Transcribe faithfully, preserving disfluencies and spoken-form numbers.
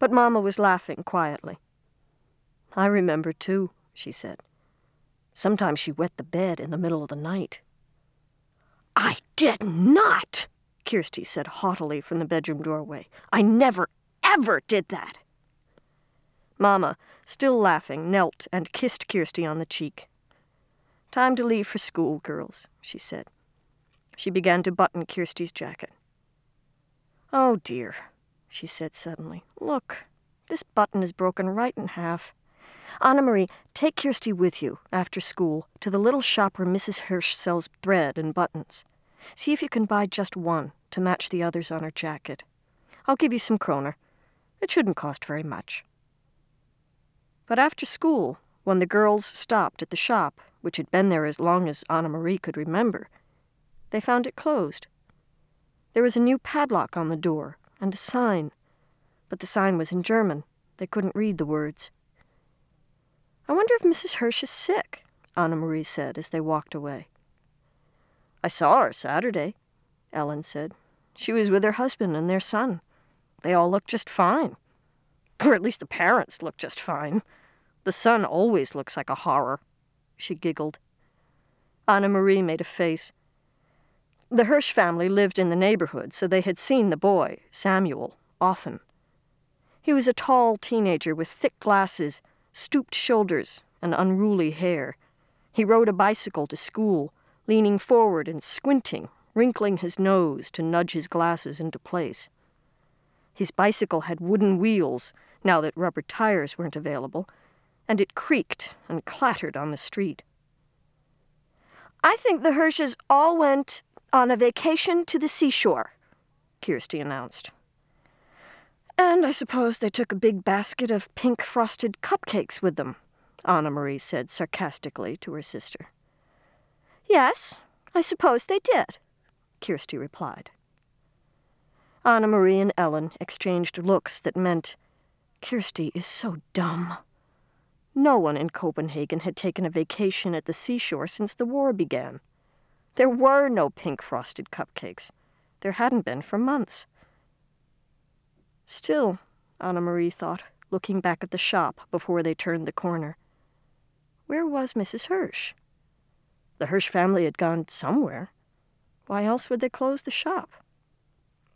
But Mama was laughing quietly. "I remember, too," she said. "Sometimes she wet the bed in the middle of the night." "I did not!" Kirsty said haughtily from the bedroom doorway. "I never, ever did that!" Mama, still laughing, knelt and kissed Kirsty on the cheek. "Time to leave for school, girls," she said. She began to button Kirsty's jacket. "Oh, dear," she said suddenly. "Look, this button is broken right in half. Anna-Marie, take Kirsty with you, after school, to the little shop where Missus Hirsch sells thread and buttons. See if you can buy just one to match the others on her jacket. I'll give you some kroner. It shouldn't cost very much." But after school, when the girls stopped at the shop, which had been there as long as Anna-Marie could remember, they found it closed. There was a new padlock on the door and a sign, but the sign was in German. They couldn't read the words. "I wonder if Missus Hirsch is sick," Anna-Marie said as they walked away. "I saw her Saturday," Ellen said. "She was with her husband and their son. They all looked just fine. Or at least the parents looked just fine. The son always looks like a horror." She giggled. Anna-Marie made a face. The Hirsch family lived in the neighborhood, so they had seen the boy, Samuel, often. He was a tall teenager with thick glasses, stooped shoulders, and unruly hair. He rode a bicycle to school, leaning forward and squinting, wrinkling his nose to nudge his glasses into place. His bicycle had wooden wheels, now that rubber tires weren't available, and it creaked and clattered on the street. "I think the Hirsches all went on a vacation to the seashore," Kirsty announced. "And I suppose they took a big basket of pink frosted cupcakes with them," Anna-Marie said sarcastically to her sister. "Yes, I suppose they did," Kirsty replied. Anna-Marie and Ellen exchanged looks that meant, "Kirsty is so dumb." No one in Copenhagen had taken a vacation at the seashore since the war began. There were no pink frosted cupcakes. There hadn't been for months. Still, Anna-Marie thought, looking back at the shop before they turned the corner, where was Missus Hirsch? The Hirsch family had gone somewhere. Why else would they close the shop?